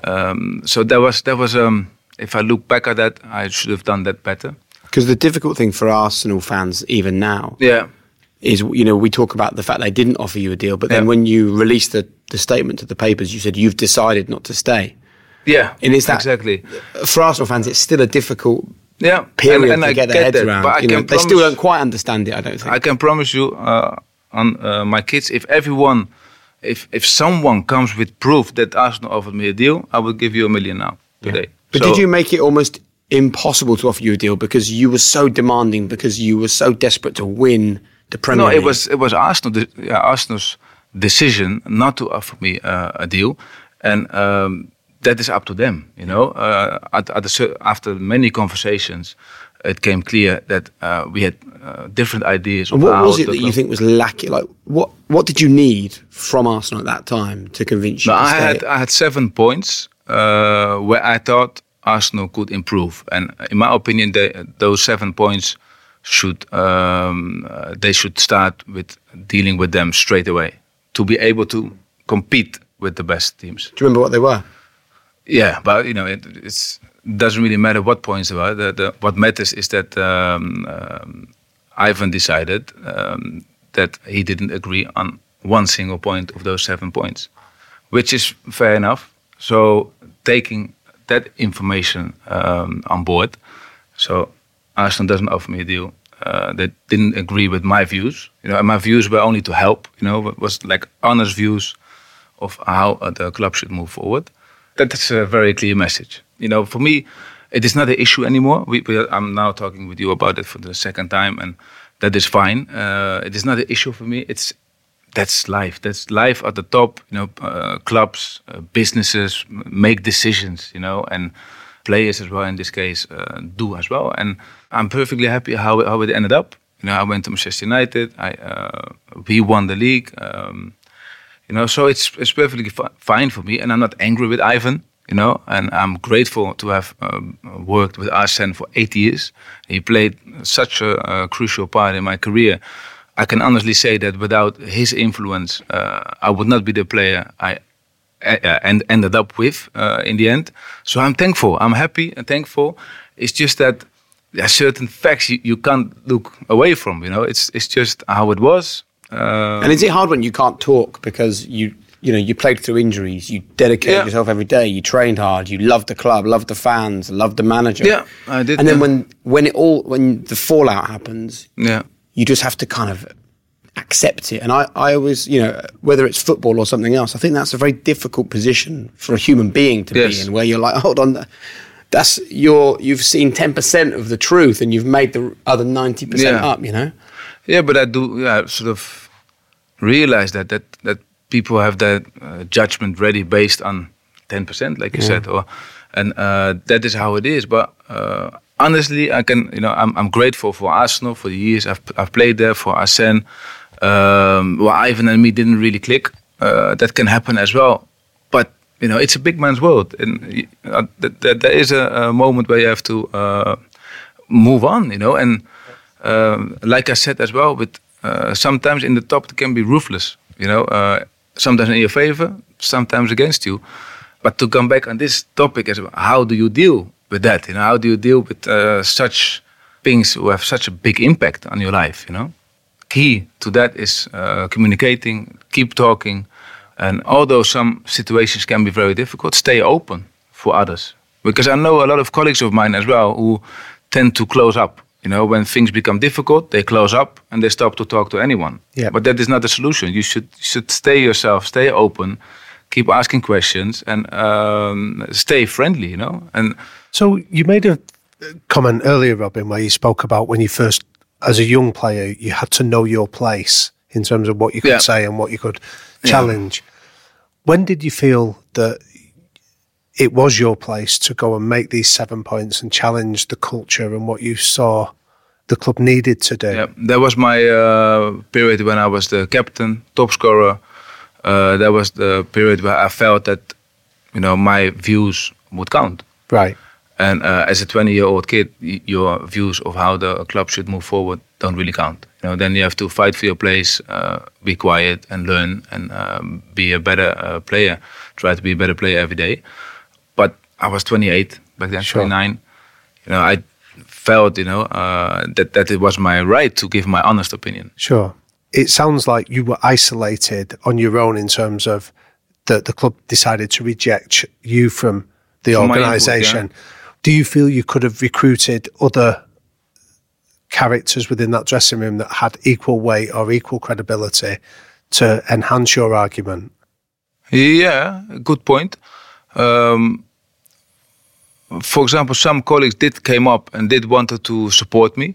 um, so that was that was. Um, if I look back at that, I should have done that better. Because the difficult thing for Arsenal fans, even now, yeah, is you know we talk about the fact they didn't offer you a deal, but then yeah. when you released the, the statement to the papers, you said you've decided not to stay. Yeah, and is that exactly for Arsenal fans? It's still a difficult yeah period and, and to I get their get heads that, around. But I you can know, promise, they still don't quite understand it. I don't think. I can promise you. Uh, on uh, my kids, if everyone, if if someone comes with proof that Arsenal offered me a deal, I will give you a million now, today. Yeah. But so, did you make it almost impossible to offer you a deal because you were so demanding, because you were so desperate to win the Premier no, League? No, it was it was Arsenal, yeah, Arsenal's decision not to offer me uh, a deal, and um, that is up to them, you know. Uh, at, at the, after many conversations, it came clear that uh, we had uh, different ideas. And of what how was it the that club. you think was lacking? Like, what what did you need from Arsenal at that time to convince you? No, to I stay? had I had seven points uh, where I thought Arsenal could improve, and in my opinion, they, those seven points should um, uh, they should start with dealing with them straight away to be able to compete with the best teams. Do you remember what they were? Yeah, but you know, it it's, doesn't really matter what points they are. The, the, what matters is that um, um, Ivan decided um, that he didn't agree on one single point of those seven points, which is fair enough. So taking that information um, on board, so Arsenal doesn't offer me a deal. Uh, they didn't agree with my views. You know, and my views were only to help. You know, it was like honest views of how uh, the club should move forward. That's a very clear message. You know, for me, it is not an issue anymore. We, we, I'm now talking with you about it for the second time, and that is fine. Uh, it is not an issue for me. It's that's life. That's life at the top. You know, uh, clubs, uh, businesses make decisions. You know, and players as well in this case uh, do as well. And I'm perfectly happy how how it ended up. You know, I went to Manchester United. I uh, we won the league. Um, You know, so it's it's perfectly fi- fine for me, and I'm not angry with Ivan. You know, and I'm grateful to have um, worked with Arsene for eight years. He played such a, a crucial part in my career. I can honestly say that without his influence, uh, I would not be the player I uh, and ended up with uh, in the end. So I'm thankful. I'm happy and thankful. It's just that there are certain facts you, you can't look away from. You know, it's it's just how it was. Uh, and is it hard when you can't talk because you you know you played through injuries, you dedicated yeah. yourself every day, you trained hard, you loved the club, loved the fans, loved the manager. Yeah, I did. And then yeah. when when it all when the fallout happens, yeah, you just have to kind of accept it. And I I always you know whether it's football or something else, I think that's a very difficult position for a human being to yes. be in, where you're like, hold on. That's your. You've seen ten percent of the truth, and you've made the other ninety percent yeah. up. You know. Yeah, but I do. Yeah, sort of realize that that that people have that uh, judgment ready based on ten percent, like you yeah. said, or and uh, that is how it is. But uh, honestly, I can. You know, I'm I'm grateful for Arsenal for the years I've I've played there, for Arsene. Um, well, Ivan and me didn't really click. Uh, that can happen as well. But you know, it's a big man's world, and uh, th- th- there is a, a moment where you have to uh, move on, you know. And um, like I said as well, with uh, sometimes in the top it can be ruthless, you know. Uh, sometimes in your favor, sometimes against you. But to come back on this topic as well, how do you deal with that? You know, how do you deal with uh, such things who have such a big impact on your life? You know, key to that is uh, communicating, keep talking. And although some situations can be very difficult, stay open for others. Because I know a lot of colleagues of mine as well who tend to close up. You know, when things become difficult, they close up and they stop to talk to anyone. Yeah. But that is not the solution. You should you should stay yourself, stay open, keep asking questions, and um, stay friendly. You know. And so you made a comment earlier, Robin, where you spoke about when you first, as a young player, you had to know your place in terms of what you could yeah. say and what you could challenge. Yeah. When did you feel that it was your place to go and make these seven points and challenge the culture and what you saw the club needed to do? Yeah, that was my uh, period when I was the captain, top scorer. Uh, that was the period where I felt that, you know, my views would count. Right. And uh, as a twenty-year-old kid, y- your views of how the club should move forward don't really count. You know, then you have to fight for your place, uh, be quiet and learn, and um, be a better uh, player. Try to be a better player every day. But I was twenty-eight back then, Sure. twenty-nine. You know, I felt, you know, uh, that that it was my right to give my honest opinion. Sure. It sounds like you were isolated on your own in terms of that the club decided to reject you from the From my input, organisation. yeah. Do you feel you could have recruited other characters within that dressing room that had equal weight or equal credibility to enhance your argument? Yeah, good point. Um, for example, some colleagues did came up and did wanted to support me,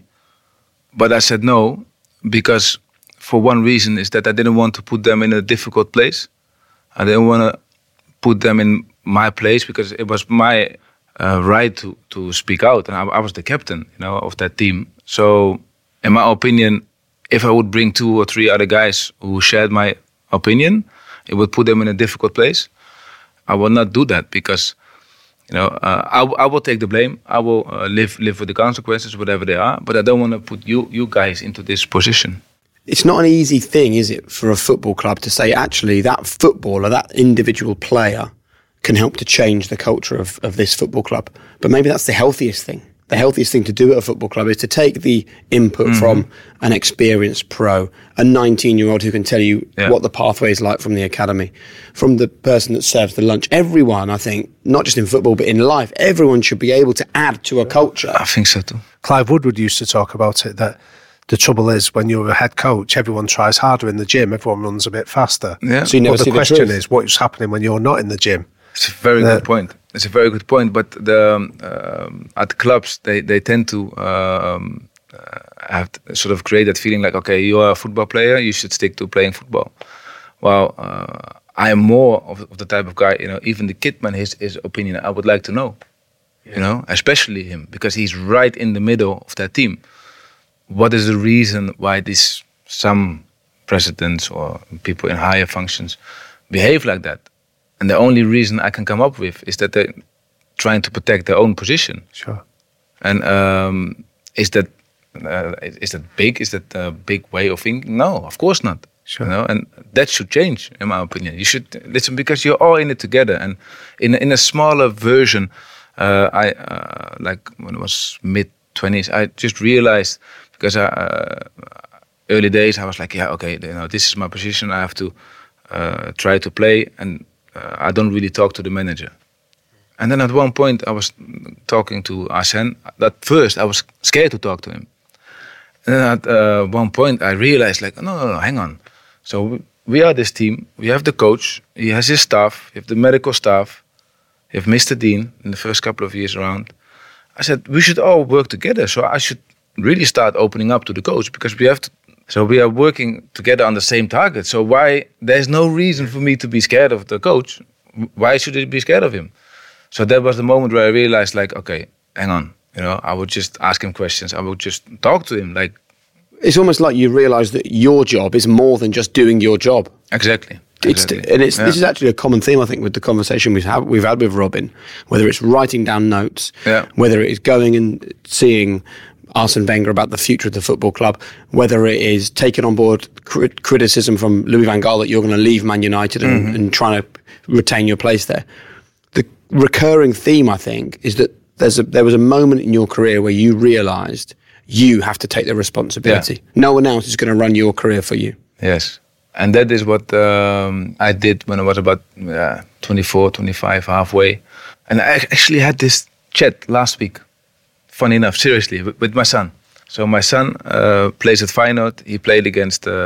but I said no, because for one reason is that I didn't want to put them in a difficult place. I didn't want to put them in my place because it was my uh, right to, to speak out, and I, I was the captain, you know, of that team. So, in my opinion, if I would bring two or three other guys who shared my opinion, it would put them in a difficult place. I will not do that because, you know, uh, I, I will take the blame. I will uh, live live with the consequences, whatever they are. But I don't want to put you you guys into this position. It's not an easy thing, is it, for a football club to say, actually, that footballer, that individual player can help to change the culture of, of this football club. But maybe that's the healthiest thing. The healthiest thing to do at a football club is to take the input mm-hmm. from an experienced pro, a nineteen-year-old who can tell you yeah. what the pathway is like from the academy, from the person that serves the lunch. Everyone, I think, not just in football, but in life, everyone should be able to add to a culture. I think so too. Clive Woodward used to talk about it, that the trouble is when you're a head coach, everyone tries harder in the gym, everyone runs a bit faster. Yeah. So you never but see the the question truth. is, what's happening when you're not in the gym? It's a very Uh, good point. It's a very good point. But the um, at clubs, they, they tend to um, uh, have to sort of create that feeling like, okay, you are a football player, you should stick to playing football. Well, uh, I am more of, of the type of guy, you know, even the kidman, his, his opinion, I would like to know, yeah. you know, especially him, because he's right in the middle of that team. What is the reason why this some presidents or people in higher functions behave like that? And the only reason I can come up with is that they're trying to protect their own position. Sure. And um, is that uh, is that big? Is that a big way of thinking? No, of course not. Sure. You know, and that should change, in my opinion. You should listen because you're all in it together. And in in a smaller version, uh, I uh, like when I was mid twenties, I just realized because I, uh, early days I was like, yeah, okay, you know, this is my position. I have to uh, try to play and. Uh, I don't really talk to the manager. And then at one point I was talking to Arsene. At first I was scared to talk to him. And then at uh, one point I realized like, no, no, no, hang on. So we, we are this team. We have the coach. He has his staff. You have the medical staff. You have Mister Dean in the first couple of years around. I said, we should all work together. So I should really start opening up to the coach because we have to. So we are working together on the same target. So why there's no reason for me to be scared of the coach. Why should I be scared of him? So that was the moment where I realized, like, okay, hang on. You know, I would just ask him questions. I would just talk to him. Like, it's almost like you realise that your job is more than just doing your job. Exactly. It's, exactly. and it's yeah. this is actually a common theme, I think, with the conversation we've had, we've had with Robin. Whether it's writing down notes, yeah. whether it is going and seeing Arsene Wenger about the future of the football club, whether it is taking on board crit- criticism from Louis van Gaal that you're going to leave Man United and, mm-hmm. and trying to retain your place there. The recurring theme, I think, is that there's a, there was a moment in your career where you realised you have to take the responsibility. Yeah. No one else is going to run your career for you. Yes. And that is what um, I did when I was about uh, twenty-four, twenty-five, halfway. And I actually had this chat last week. Funny enough, seriously, with, with my son. So my son uh, plays at Feyenoord. He played against uh,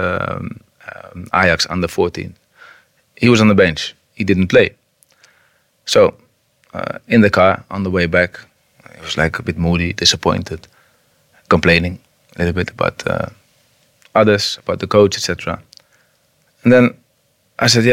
um, Ajax under fourteen. He was on the bench. He didn't play. So uh, in the car on the way back, he was like a bit moody, disappointed, complaining a little bit about uh, others, about the coach, et cetera. And then I said, yeah,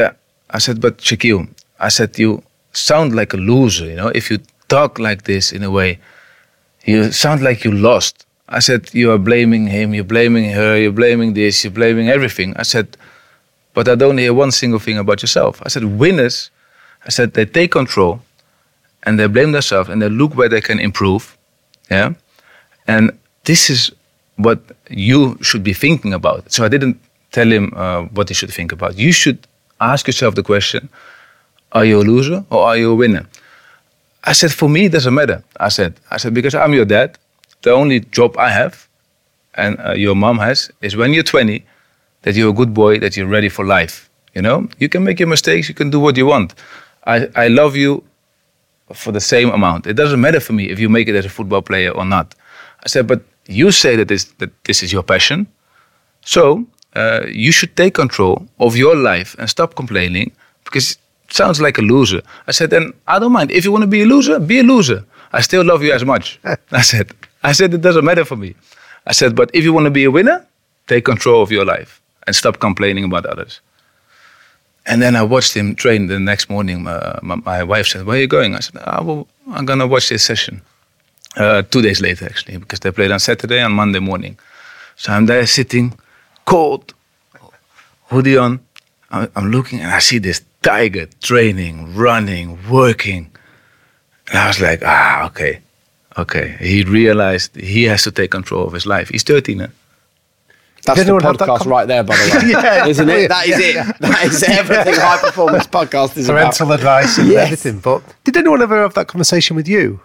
I said, but Shaquille, I said, you sound like a loser, you know, if you talk like this in a way, you sound like you lost. I said, you are blaming him, you're blaming her, you're blaming this, you're blaming everything. I said, but I don't hear one single thing about yourself. I said, winners, I said, they take control and they blame themselves and they look where they can improve. Yeah. And this is what you should be thinking about. So I didn't tell him uh, what he should think about. You should ask yourself the question, are you a loser or are you a winner? I said, for me, it doesn't matter. I said, I said, because I'm your dad. The only job I have and uh, your mom has is when you're twenty, that you're a good boy, that you're ready for life. You know, you can make your mistakes, you can do what you want. I, I love you for the same amount. It doesn't matter for me if you make it as a football player or not. I said, but you say that this, that this is your passion. So uh, you should take control of your life and stop complaining because it sounds like a loser. I said, then I don't mind. If you want to be a loser, be a loser. I still love you as much. I said, I said, it doesn't matter for me. I said, but if you want to be a winner, take control of your life and stop complaining about others. And then I watched him train the next morning. Uh, my, my wife said, where are you going? I said, oh, well, I'm going to watch this session. Uh, two days later, actually, because they played on Saturday and Monday morning. So I'm there sitting, cold, hoodie on. I'm looking and I see this tiger training, running, working. And I was like, ah, okay, okay. He realized he has to take control of his life. He's thirteen, huh? That's the podcast right there, by the way. Yeah, isn't it? That is yeah. it. That is everything yeah. High Performance Podcast is Parental about. advice and yes. everything. But did anyone ever have that conversation with you?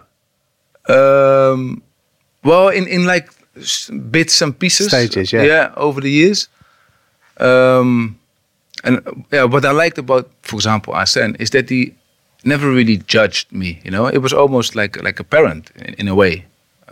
Um, well, in, in like bits and pieces. Stages, yeah. Yeah, over the years. Um, and yeah, what I liked about, for example, Arsène, is that he never really judged me, you know? It was almost like like a parent in, in a way.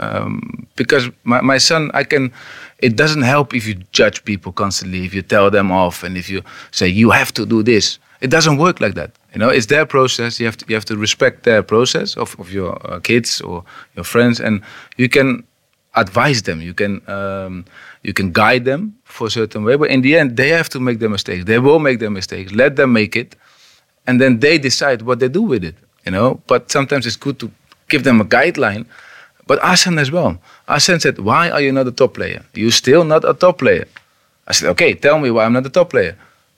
Um, because my, my son, I can, it doesn't help if you judge people constantly, if you tell them off and if you say, you have to do this. It doesn't work like that. You know, it's their process. You have to, you have to respect their process of, of your uh, kids or your friends, and you can advise them. You can um, you can guide them for a certain way. But in the end, they have to make their mistakes. They will make their mistakes. Let them make it, and then they decide what they do with it. You know. But sometimes it's good to give them a guideline. But Arsène as well. Arsène said, "Why are you not a top player? You're still not a top player." I said, "Okay, tell me why I'm not a top player."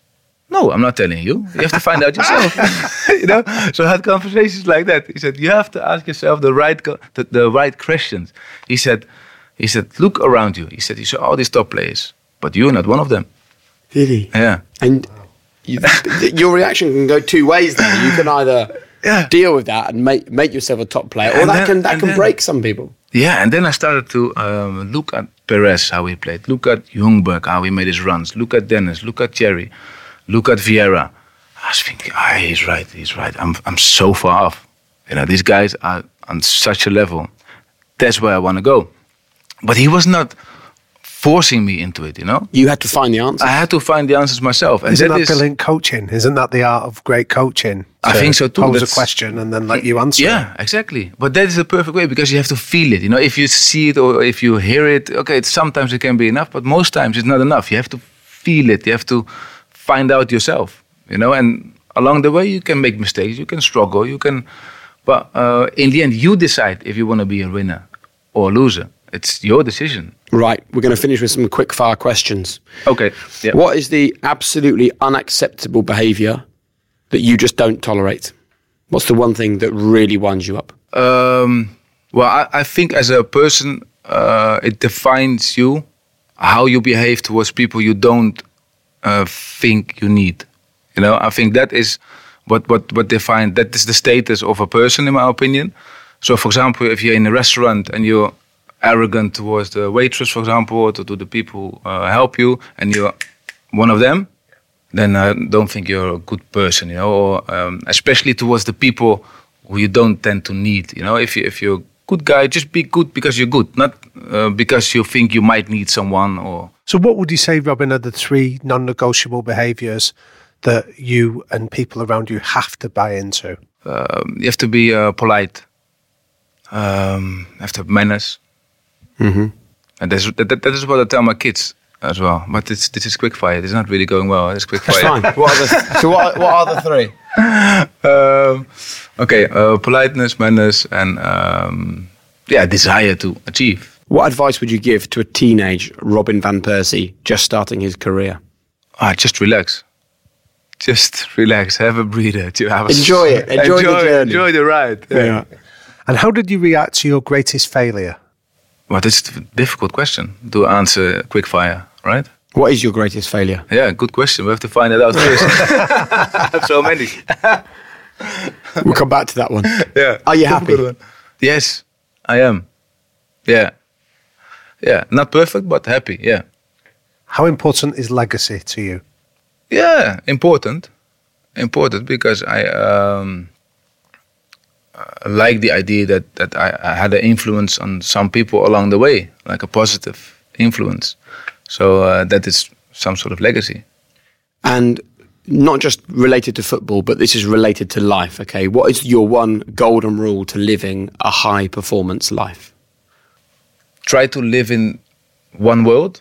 No, I'm not telling you. You have to find out yourself. You know. So I had conversations like that. He said, "You have to ask yourself the right co- the, the right questions." He said, "He said, look around you." He said, "You saw all these top players, but you're not one of them." Did he? Yeah. And you, your reaction can go two ways. Then you can either yeah. deal with that and make make yourself a top player, or and that then, can that can then, break some people. Yeah, and then I started to um, look at Perez, how he played. Look at Ljungberg, how he made his runs. Look at Dennis. Look at Thierry. Look at Vieira. I was thinking, ah, he's right, he's right. I'm I'm so far off. You know, these guys are on such a level. That's where I want to go. But he was not forcing me into it, you know? You had to find the answers. I had to find the answers myself. And Isn't that, that is, brilliant coaching? Isn't that the art of great coaching? I think so too. Pose That's, a question and then let you answer yeah, it. exactly. But that is the perfect way because you have to feel it. You know, if you see it or if you hear it, okay, it's, sometimes it can be enough, but most times it's not enough. You have to feel it. You have to find out yourself. You know, and along the way you can make mistakes, you can struggle, you can, but uh, in the end you decide if you want to be a winner or a loser. It's your decision. Right, we're going to finish with some quick fire questions. Okay. Yep. What is the absolutely unacceptable behaviour that you just don't tolerate? What's the one thing that really winds you up? Um, well, I, I think as a person, uh, it defines you, how you behave towards people you don't uh, think you need. You know, I think that is what, what, what defines, that is the status of a person, in my opinion. So, for example, if you're in a restaurant and you're arrogant towards the waitress, for example, or to, to the people who uh, help you, and you're one of them, then I don't think you're a good person, you know, or um, especially towards the people who you don't tend to need, you know. If, you, if you're a good guy, just be good because you're good, not uh, because you think you might need someone. Or So what would you say, Robin, are the three non-negotiable behaviours that you and people around you have to buy into? Um, you have to be uh, polite. Um, you have to have manners. Mm-hmm. And that's, that, that is what I tell my kids. as well. But it's, this is quickfire. It's not really going well. It's quickfire. That's fine. What are the, so what, what are the three? um, okay, uh, politeness, manners, and um, yeah, desire to achieve. What advice would you give to a teenage Robin van Persie just starting his career? Ah, just relax. Just relax. Have a breather. To have a enjoy it. Enjoy, enjoy the journey. Enjoy the ride. Yeah. Yeah. And how did you react to your greatest failure? Well, this is a difficult question to answer quickfire, right? What is your greatest failure? Yeah, good question. We have to find it out first. I have so many. We'll come back to that one. Yeah. Are you happy? Yes, I am. Yeah. Yeah. Not perfect, but happy. Yeah. How important is legacy to you? Yeah, important. Important because I um, uh, like the idea that, that I, I had an influence on some people along the way, like a positive influence. So uh, that is some sort of legacy. And not just related to football, but this is related to life, okay? What is your one golden rule to living a high performance life? Try to live in one world.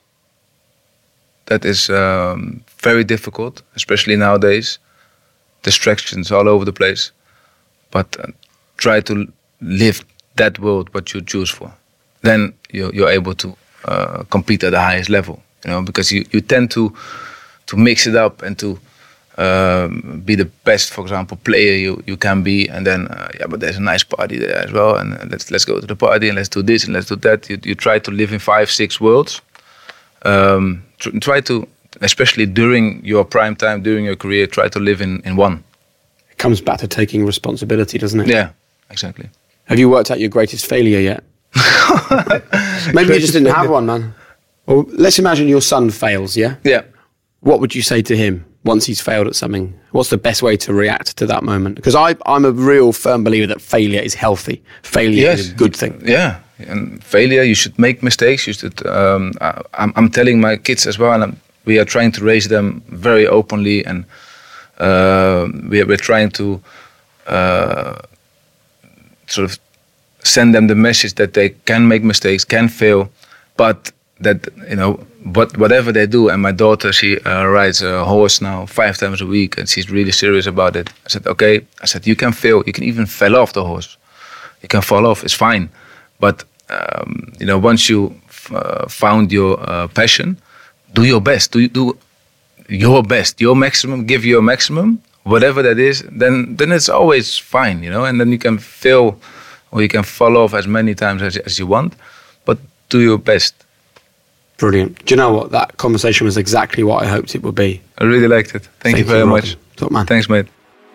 That is um, very difficult, especially nowadays. Distractions all over the place. But uh, try to live that world what you choose for. Then you're, you're able to uh, compete at the highest level, you know, because you, you tend to to mix it up and to um, be the best, for example, player you, you can be, and then uh, yeah, but there's a nice party there as well, and uh, let's let's go to the party and let's do this and let's do that. You, you try to live in five, six worlds. Um, tr- try to, especially during your prime time, during your career, try to live in, in one. It comes back to taking responsibility, doesn't it? Yeah, exactly. Have you worked out your greatest failure yet? Maybe you just didn't have one, man. Well, let's imagine your son fails, yeah? Yeah. What would you say to him once he's failed at something? What's the best way to react to that moment? Because I, I'm a real firm believer that failure is healthy. Failure Yes. is a good thing. Yeah, and failure, you should make mistakes. You should. Um, I, I'm, I'm telling my kids as well, and I'm, we are trying to raise them very openly, and uh, we are, we're trying to uh, sort of send them the message that they can make mistakes, can fail, but that, you know, what whatever they do. And my daughter, she uh, rides a horse now five times a week, and she's really serious about it. I said, okay. I said, you can fail. You can even fall off the horse. You can fall off. It's fine. But um, you know, once you f- uh, found your uh, passion, do your best. Do do your best, your maximum. Give your maximum, whatever that is. Then then it's always fine, you know. And then you can fail, or you can fall off as many times as as you want. But do your best. Brilliant. Do you know what? That conversation was exactly what I hoped it would be. I really liked it. Thank, Thank you very you, much. Robin. Top man. Thanks, mate.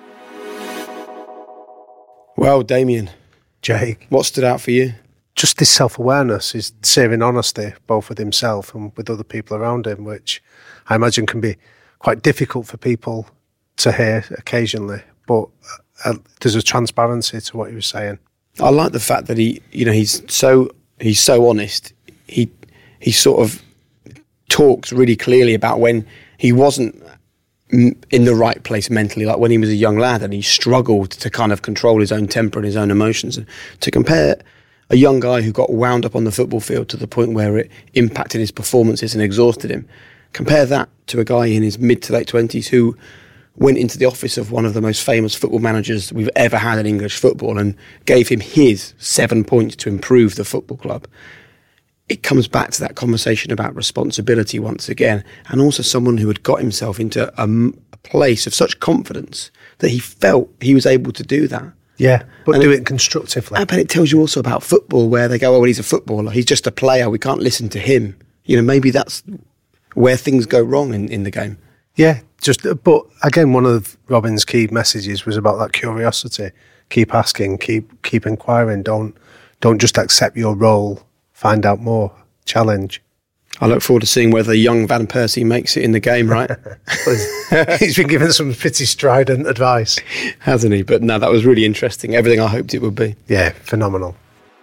Well, Damien, Jake, what stood out for you? just this self-awareness, his saving honesty, both with himself and with other people around him, which I imagine can be quite difficult for people to hear occasionally. But uh, there's a transparency to what he was saying. I like the fact that he, you know, he's so he's so honest. He he sort of talks really clearly about when he wasn't in the right place mentally, like when he was a young lad and he struggled to kind of control his own temper and his own emotions. And to compare a young guy who got wound up on the football field to the point where it impacted his performances and exhausted him, compare that to a guy in his mid to late twenties who went into the office of one of the most famous football managers we've ever had in English football and gave him his seven points to improve the football club. It comes back to that conversation about responsibility once again, and also someone who had got himself into a, a place of such confidence that he felt he was able to do that. Yeah, but And do it- it constructively. But it tells you also about football, where they go, oh, well, he's a footballer, he's just a player, we can't listen to him. You know, maybe that's where things go wrong in, in the game. Yeah, just but again, one of Robin's key messages was about that curiosity. Keep asking, keep keep inquiring. Don't don't just accept your role. Find out more. Challenge. I look forward to seeing whether young Van Persie makes it in the game, right? He's been given some pretty strident advice. Hasn't he? But no, that was really interesting. Everything I hoped it would be. Yeah, phenomenal.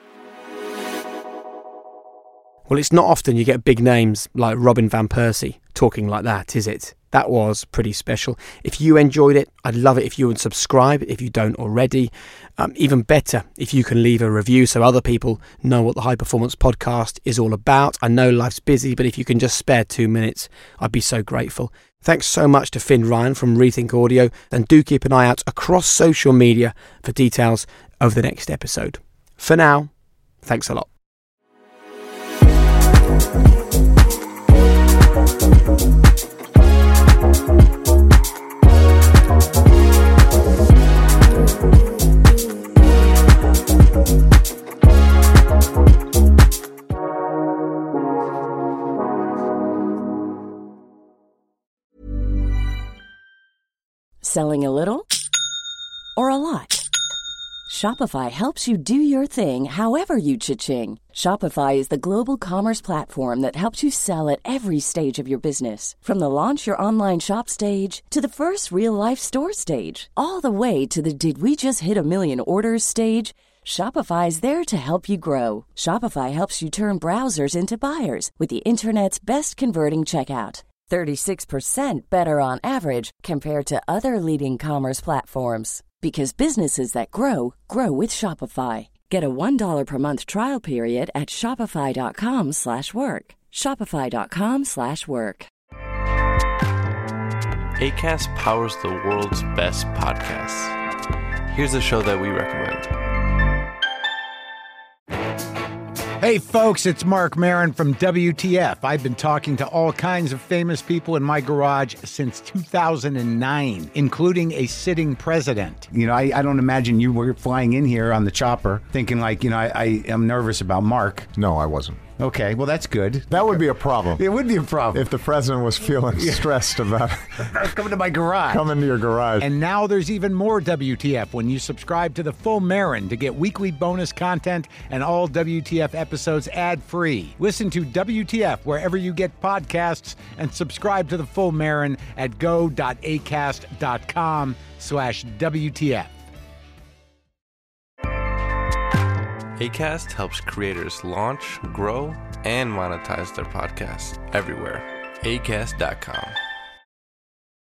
Well, it's not often you get big names like Robin Van Persie talking like that, is it? That was pretty special. If you enjoyed it, I'd love it if you would subscribe if you don't already. Um, even better if you can leave a review so other people know what the High Performance Podcast is all about. I know life's busy, but if you can just spare two minutes, I'd be so grateful. Thanks so much to Finn Ryan from Rethink Audio, and do keep an eye out across social media for details of the next episode. For now, thanks a lot. Selling a little or a lot? Shopify helps you do your thing however you cha-ching. Shopify is the global commerce platform that helps you sell at every stage of your business. From the launch your online shop stage to the first real-life store stage, all the way to the did we just hit a million orders stage. Shopify is there to help you grow. Shopify helps you turn browsers into buyers with the internet's best converting checkout. thirty-six percent better on average compared to other leading commerce platforms. Because businesses that grow, grow with Shopify. Get a one dollar per month trial period at shopify.com slash work. Shopify.com slash work. Acast powers the world's best podcasts. Here's a show that we recommend. Hey folks, it's Mark Maron from W T F. I've been talking to all kinds of famous people in my garage since two thousand nine, including a sitting president. You know, I, I don't imagine you were flying in here on the chopper thinking like, you know, I, I am nervous about Mark. No, I wasn't. Okay, well, that's good. That would be a problem. It would be a problem. If the president was feeling Yeah. stressed about coming to my garage. coming to your garage. And now there's even more W T F when you subscribe to the Full Marin to get weekly bonus content and all W T F episodes ad-free. Listen to W T F wherever you get podcasts and subscribe to the Full Marin at go.acast.com slash WTF. Acast helps creators launch, grow, and monetize their podcasts everywhere. acast dot com.